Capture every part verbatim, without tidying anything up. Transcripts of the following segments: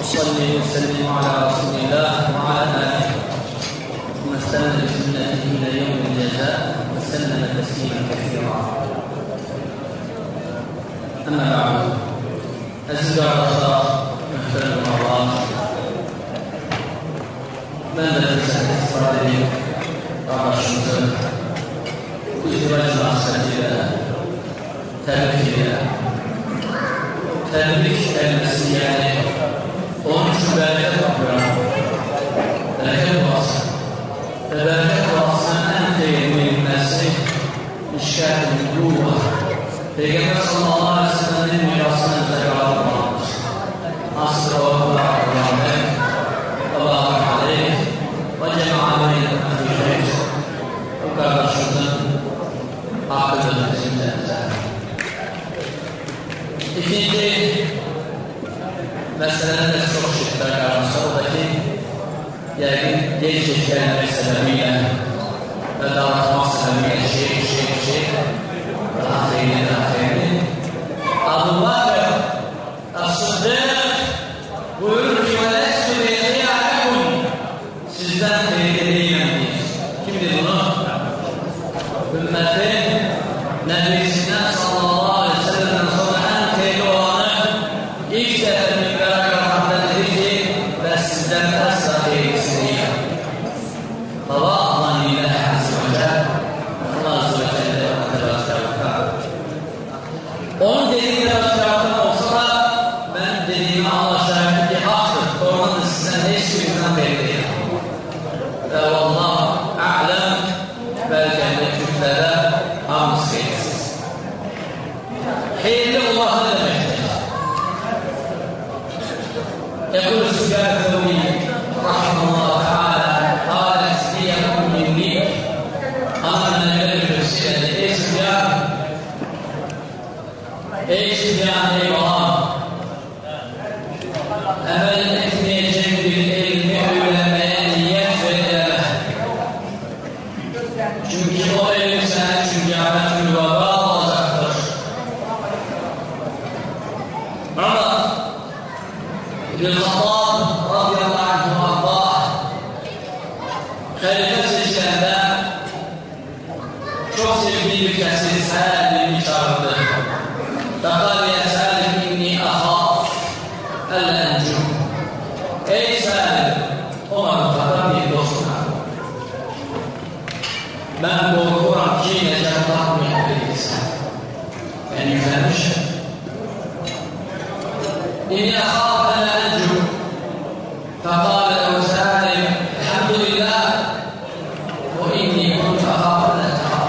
وصلي وسلم على رسول الله وعلى آله ومن استنى بسنته إلى يوم الجزاء وسلم تسليما كثيرا. أما بعد، أزكى الرسول محترم الله من درس الإسرائيلي رمضان وإزواج العسكرية تبكية تبريك المسيحية ومشبهات الأمراض لكن واصل تبارك واصل أنت من المسيح إشكال النبوة Peygamber sallallahu aleyhi ve sellem'in mirasını tekrar almış. Asr ve rahmet Allah'a aleyh ve cemaatine afiyet. O kardeşimizin hakkıdır bizim de. İkinci meselenin de çok şıkkı kardeşler. Oradaki yani genç geçkenler sebebiyle ve dağıtmak sebebiyle şey şey şey daha zeyni daha zeyni Abu Bakr As-Sıddık buyurur ki وَلَسْتُ بِيَعْلَكُمْ sizden tehlikeliyim. Kimdir bunu? Ümmetin Nebisinden sallallahu aleyhi ve sellem'den sonra en tehlikeli olanı ilk sefer mübarek rahmet dedi ki ve sizden asla tehlikesiyim. Hava Allah'ın ile Azze ve Celle Allah Azze ve Celle onun dediğine başlarken olsa da ben dediğime anlaşılan ki haktır. Oradan da sizden hiçbirinden belli değil. Ve Allah a'lem belki de küflere hamız keyifsiz. Hayırlı Allah ne demektir? Ekul Sübyan Zevni Rahmanullah Teala Hâlet diyekum minni Aman neleri gösterdi. Ey Sübyan Ey Sübyan ey babam evvel etmeyeceğim bir ilmi öğrenmeye niyet ve çünkü o ilim sana çünkü ahmet baba olacaktır. Ama İbn-i Hattab radıyallahu anh Allah halife seçilende çok sevdiği bir kesin her birini çağırdı. فقال يا سالم إني أخاف ألا أنجو. Ey Salim, Ömer Muhtar'dan bir dostum. Ben korkuyorum ki necat bakmayabilirsin. Ben yüklenmişim. İnni أخاف ألا أنجو. فقال له سالم الحمد لله وإني كنت أخاف أن أتخاف.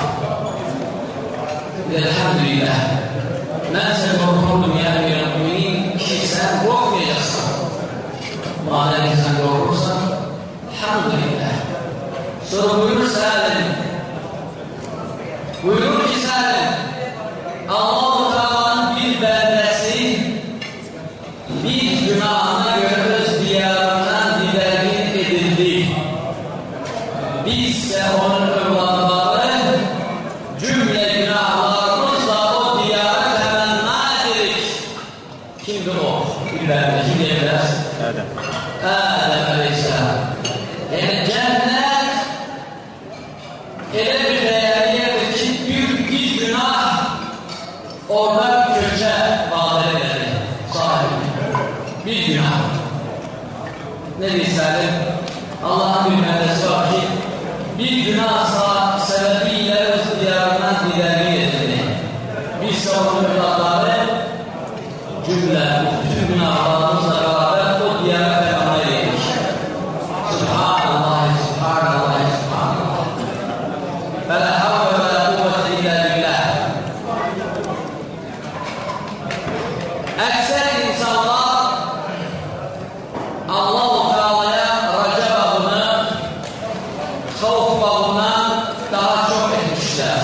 الحمد لله. Ben seni korkurdum ya Emir Mü'minin ki sen korkmayacaksın. Madem ki sen korkursan, elhamdülillah. Sonra buyurur Salim. Buyurur ki Salim, Allah-u Teala'nın bir bendesi bir günahına göre öz diyarından dilergin edildi. Bizse onun evlatları cümle günahlarımızla o diyara kimdir o? İbrahim, kim diyebiliriz? Adem. Adem Aleyhisselam. Yani cennet öyle bir değerli yerdir ki büyük bir günah oradan köşe bağlı eder. Sahibi. Bir günah. Ne diyselim? Allah'ın bir meddesi var ki bir günah sebebiyle öz diyarından giderli edildi. Biz onun evlatları cümle, bütün günahlarımızla beraber o diyara peygamber edildik. Subhanallah, Subhanallah, Subhanallah. Ve la havle ve la kuvvete illa billah. Ekser insanlar Allah-u Teala'ya raca babını, havf babından daha çok etmişler.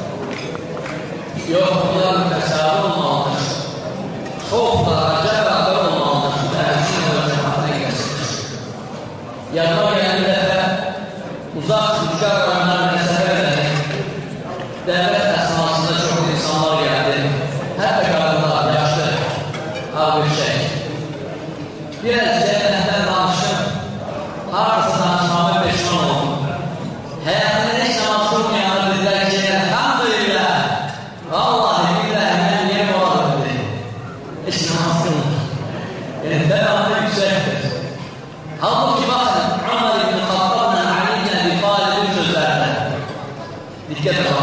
Yok, bunların hesabı olmalıdır. Havfla raca beraber olmalıdır. Dersin ve cemaatine gelsindir. Yanıma gelen bir defa uzak rüzgar oranlar mesafe vererek devlet esnasında çok insanlar geldi. Hep beraber yaşlı, ağır bir şey. biraz cennetten danışıp arası danışmamı peşman oldum. Hayatında hiç namaz kılmayanlar dediler ki elhamdülillah vallahi billahi ben yerim olalım dedi. Hiç namaz kılmadı. Yani devamlı yükseltir. Halbuki bakın Ömer İbn-i Hattab'la Ali İbn Ebi Talib'in sözlerine dikkat edin.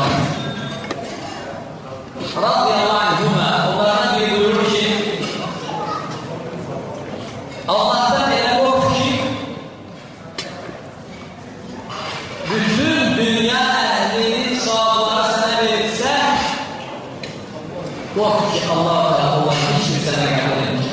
Radıyallahu anhuma onlardan biri buyurur ki Allah'tan ele kork ki bütün dünya ehlinin sağlığı sana verirse kork ki Allah-u Teala Allah hiçbir sana gelmeyecek.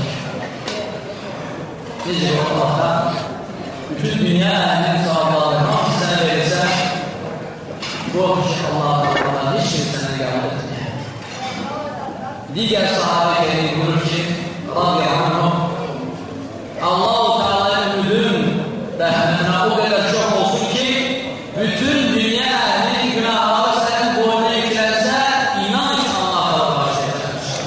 Nece Allah'tan bütün dünya ehlinin sağlığı sana verirse kork ki Allah-u Teala hiçbir sana gelmeyecek. Diğer sahabe kerim buyurur ki radıyallahu anh Allah-u Teala'nın ümidin rahmetine o kadar çok olsun ki bütün dünya ehlinin günahları senin boynuna yüklense inan ki Allah'a bağışlayacakmış.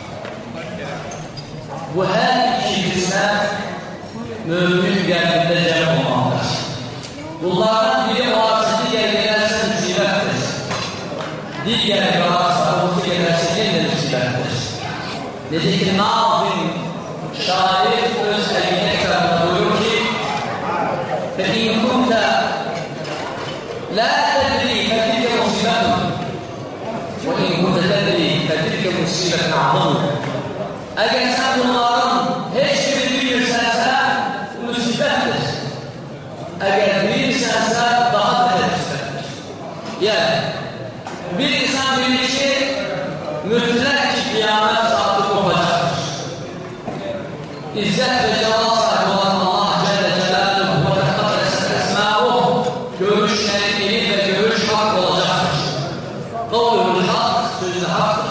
Bu her iki kısmet mümin geldiğinde cem olmalıdır. Bunlardan biri varsa diğer gelirse musibettir. Diğer varsa bu gelirse yine musibettir. Dedi ki Nazım şair öz eline kitabında buyurur ki فَاِنْ كُنْتَ لَا تَدْرِي فَتِلْكَ مُصِيبَةٌ وَاِنْ كُنْتَ تَدْرِي فَتِلْكَ مُصِيبَةٌ عَظَمٌ Eğer sen bunların hiçbirini bilirsense musibettir. Eğer bilirsense daha da musibettir. Yani bir insan bilir ki mütlak ki kıyamet saati kopacaktır. İzzet ve celal sahibi olan Allah Celle Celaluhu ve Tekaddeset Esma'uhu görüşleri emin ve görüş hak olacaktır. Kavluhul hak, sözü haktır.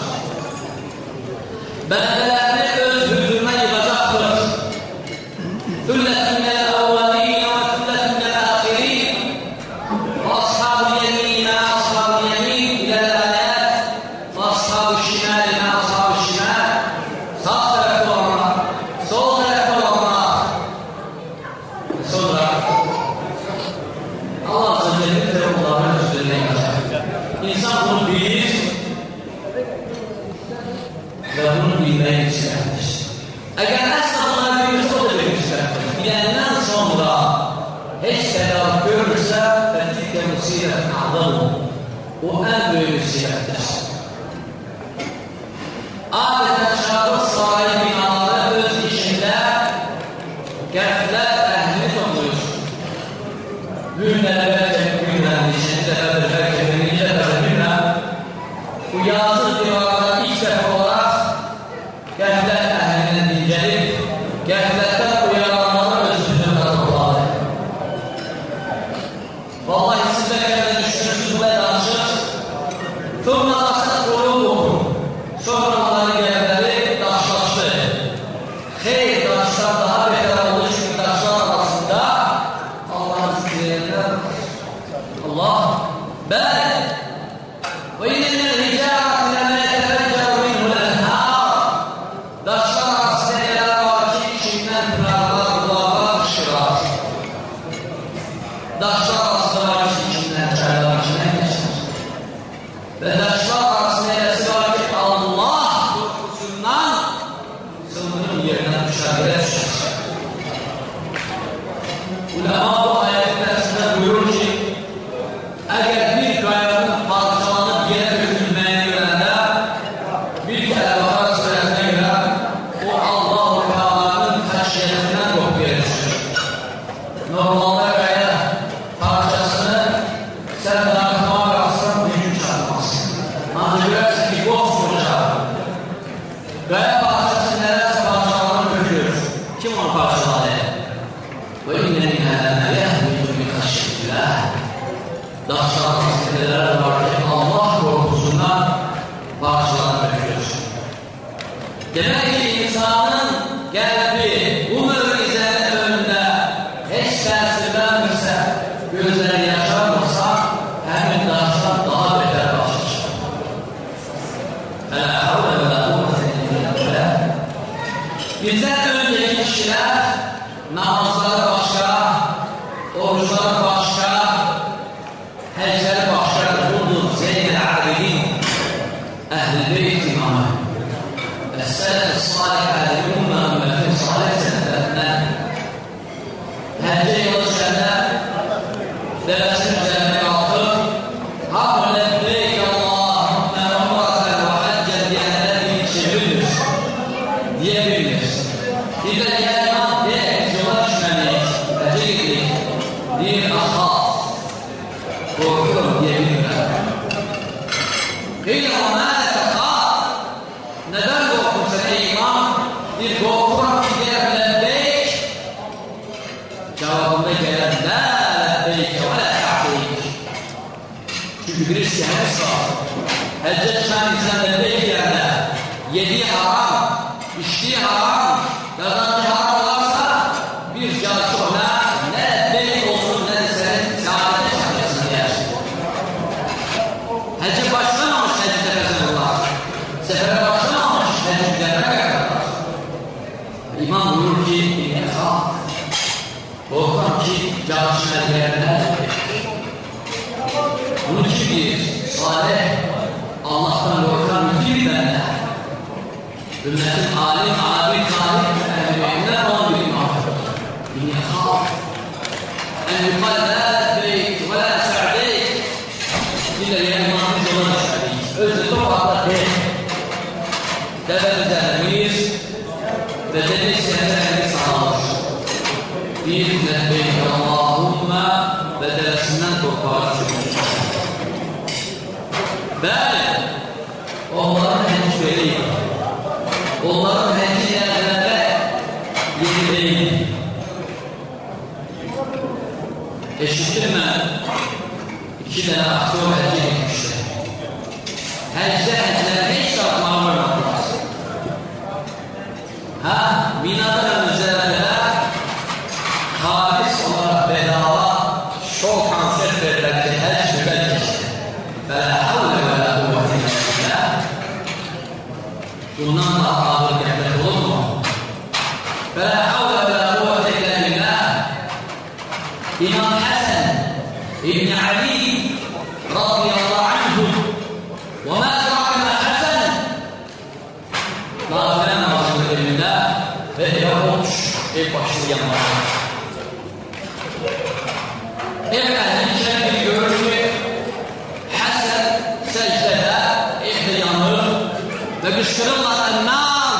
Beldelerini öz hüzrüne yıkacaktır. Ülletin minel evvelîne ve ülletin minel âhirîn ve ashab-ı yemîne ashab-ı yemîn ilel ayet ve ashab-ı şimâline ashab-ı şimâl sağ tarafı olanlar, sol tarafı olanlar sonra Allah Azze ve Celle onların üzerine yapacak. İnsan bunu bilir ve bunu bilmeye yükseltir. Eğer asla bunları bilirse o da bir yükseltir. Bilenden sonra hiç tedavi görürse fetihke musibetin azamı. O en büyük musibettir. Adeta şahıs sahibi binaları öz işinde gerçekler ehlini topluyor. Günler belki günden, beşinci defadır, belki birinci defadır bilmem. Bu yazı divarda ilk defa olarak gerçekler ehlini dincelip gerçeklerden uyaranları özünü kazanmalı. Vallahi siz de kendine düşünürsünüz ve danışır. Sonra asla koyun okur. Sonra onların yerleri taşlaştı. Hayır taşlar daha beter oldu çünkü taşlar arasında Allah'ın zikirlerine Allah ben ve yine ricaat ile yetefeccer minhu lenhâr taşlar arasında neler var ki içinden pınarlar kulağlar fışkırar. Taşlar arasında var ki içinden çaylar içinden geçer. Ve taşlar arasında neresi var ki Allah korkusundan sınırın yerinden müşahede düşer. Ulema bu ayetin arasında buyurur ki eğer bir kayanın parçalanıp yere dökülmeye görende bir kere bakar suretine göre o Allah-u Teala'nın haşyetinden korkuya düşür. Normalde kaya parçasını sen dağıtmaya kalksan gücün çarpmaz. Ancak görürsen ki koskoca kaya parçası neresi parçalanıp dökülür. Kim onu parçaladı? Ve inne minâ yehmidu min haşyetillah. Daşlar meseleler var ki Allah korkusundan parçalanıp dökülür. Demek ki insanın geldiği bu mürizenin önünde hiç tesirlenmirse, gözleri yaşarmasa hemen daşlar daha beter başlar. Fela havle ve la kuvvete illa billah. Bizden önceki kişiler namazları başka, oruçları başka, hecleri başka. Budur Zeyn-i Abidin, Ehl-i Beyt imamı. Es-Selef-i Salih Ehl-i Ümmü Ümmetin Salih senelerinden hecce yolu düşenler devesinin üzerine kalkıp Hakkı lebbeyk Allahümme umraten ve haccen diyenler bir çevirilir diyebilir. Bir de ya imam diye yola düşmeliyiz, hecce gittik bir ahaf korkuyorum diyebilirler. Kıyla ona ne tekrar neden korkursun ey imam? Bir korkuram ki diye lebbeyk cevabında gelen la lebbeyk ve la ta'beyk. Çünkü birisi hadis var. Hecce çıkan insan lebbeyk yerine yediği haram, içtiği haram, kazancı haram varsa bir cahil ona ne lebbeyk olsun ne de senin saadet şarkısını yer. Hecce başlamamış hecce tefesirullah. Sefere başlamamış hecce üzerine kadar. İmam buyurur ki İnnehâ korkan ki cahil yerine bunun için bir salih Allah'tan korkan bir bende. Ümmetin alim, abi, salih, ehl-i on bir imam. İnnehâ en yukal la beyt ve la sa'deyk illa yanımız yola düşmedik. Özü toprakta değil. Devemizden emir ve deniz yerine sağlar. Bir lebbeyk Allahümme ve devesinden toprağa çıkmış. Bəli, onların həcc veriydi. Onların həcc yerlərdə yeri deyildi. Eşittirmə, iki dənə aktör həcc etmişdi. Həcdə həcləri heç tartmağı vurmadılar. Ha, Minada və Müzərədə halis olarak bedava şov konsert verirler ki həcc mübəddir. Və la havle və la quvvete illa billah. Bundan da ağır gəlmək olur mu? Və la havle və la quvvete illa billah. İmam Hasan İbn Ali radiyallahu anhu və mə ədrake mə Hasan Nafile namazının elində və evə olmuş ev başını yanlar. Ev əhlin şəkli görür ki Hasan səcdədə evdə yanır və qışqırırlar ən-nar,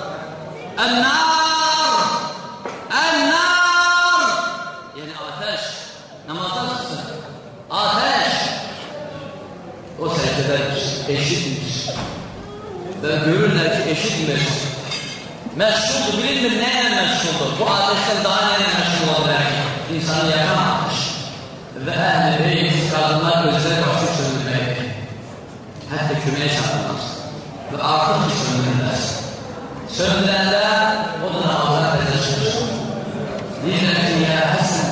ən-nar, ən-nar. Yəni ateş, namazdan çıxsın, ateş. O səcdədə eşitmir və görürlər ki eşitmir. Məşğuldur, bilinmir nəyə məşğuldur. Bu ateşdən daha nəyə məşğul olaraq insanı yakan ateş. Və əhl-i beyt, qadınlar özləri qarşı söndürmək. Hətta köməyə çağırmaz. Və artıq ki söndürürlər. Söndürəndə o da namazına təzə çıxır. Deyirlər ki, ya Həsən,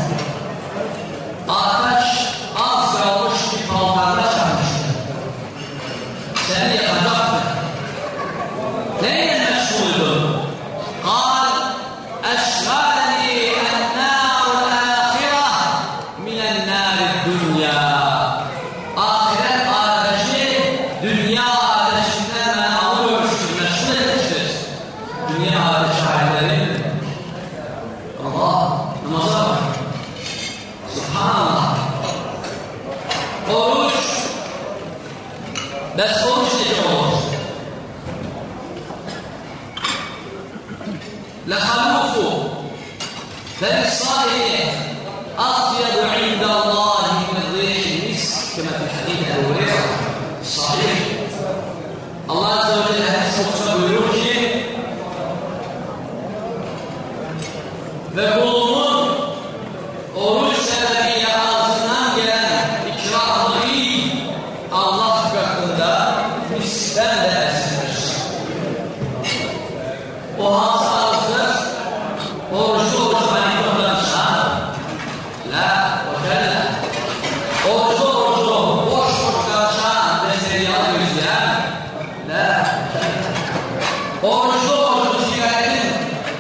ateş az qalmış ki paltarına çarmışdır. Səni yakacaqdır. Neyle meşguldun? قال أشغلني النار الآخرة من النار الدنيا. Ahiret ateşi dünya ateşinden ben alıyormuştur, meşgul etmiştir. Dünya ateşi halleri. Allah, namaza bak. Subhanallah. Oruç. Bes oruç nece olur? لخلوف فم الصالح أطيب عند الله من ريح المسك كما في الحديث أبو هريرة الصحيح. الله عز وجل hadis kokusuna buyuruyor ki ve kulumun oruç sebebiyle ağzından gelen ikramı Allah katında miskten de esir. O has ağızdır, oruçlu oruç manipülatörsa la o kelle oruçlu oruçlu boş boş karşılan meseleyi yüzler la oruçlu oruçlu sigaretin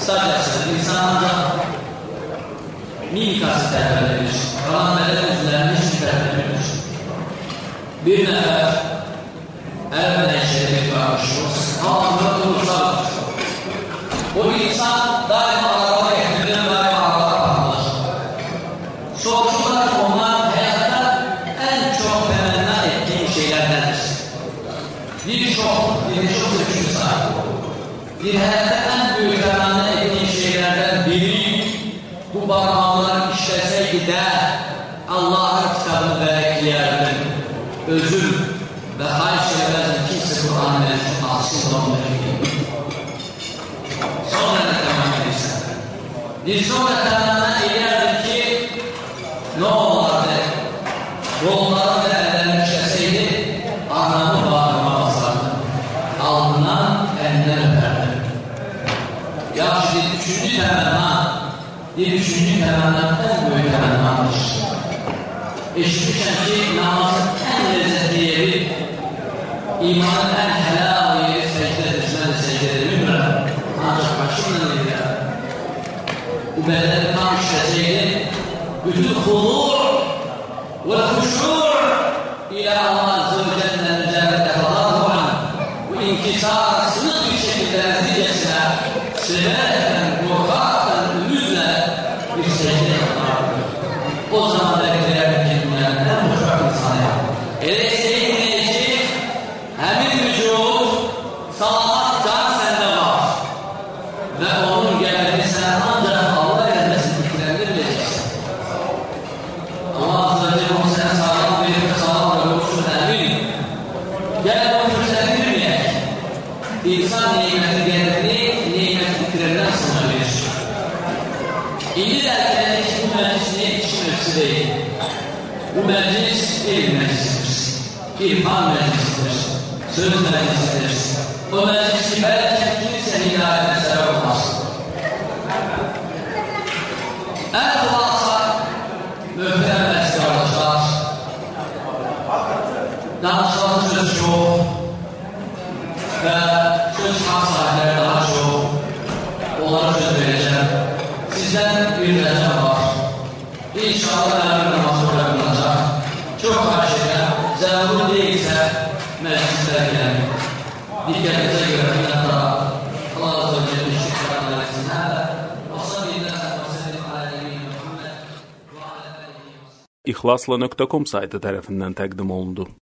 Kısacası insan ancak mimikası terbiye edilir. Kalan beden üzerine hiç terbiye edilir. Bir nefer elbette şerif karşımız ağzına durursadır. O insan daima araba getirir, daima araba kalır. Soruşlar onlar hayatta en çok temenna ettiğim şeylerdendir. Birçok, birçok üçüncü sahibi. Bir hayatta en büyük temenna ettiğim şeylerden biri bu parmağımlar işleseydi de Allah'ın kitabını berekleyerdim. Özüm ve hayır şeylerden kimse Kur'an-ı Meryem'in asıl olmayı. Sonra ne temenna edilsen? Bir sonra temenna ederdim ki ne olardı? Yolları ve ellerini işleseydi anamı bağrıma basardım. Alnından elinden öperdim. Ya şimdi üçüncü temenna, bir üçüncü temenna en büyük temennadır. Eşitmişen ki namazın en lezzetli yeri, imanın en helal yeri secdedir. Ben de secdedir bilmiyorum. Ancak başımla değil ya. Bu bedeni tam işleseydi, bütün hulur ve huşur ile Allah Azze ve Celle'nin cennete kadar olan bu inkisar sınıf bir şekilde neticesine severken, korkarken, ümidle bir secde yapardı. O zaman bekleyen kendimden en hoşbak insanı. Elektrik dinleyici, hemin vücut, sağlık can sende var. Ve onun geldiğini sen ancak Allah gelmesini fikirlendireceksin. Allah Azze ve Celle onu sen sağlam verip sağlam ve olsun emin. Gel o fırsatı girmeyek. İnsan nimeti geldiğini, nimeti bitirenden sana verir. İyi derken hiç bu meclis ne iş meclisi değil. Bu meclis ilim meclisidir. İrfan meclisidir. Söz meclisidir. O meclisi belki kimsenin hidayetine sebep olmaz. En kulağsa mühterem meclis kardeşler. Danışmanın sözü çok ve söz hak sahipleri daha çok. Onlara söz vereceğim. Sizden bir ricam var. İnşallah emin namazı bırakılacak. Çok karşıya, zarur değilse meclislere gelen. Dikkatinize göre minnettarlar. Allah Azze ve Celle şükran eylesin. İhlasla nokta com saytı tərəfindən təqdim olundu.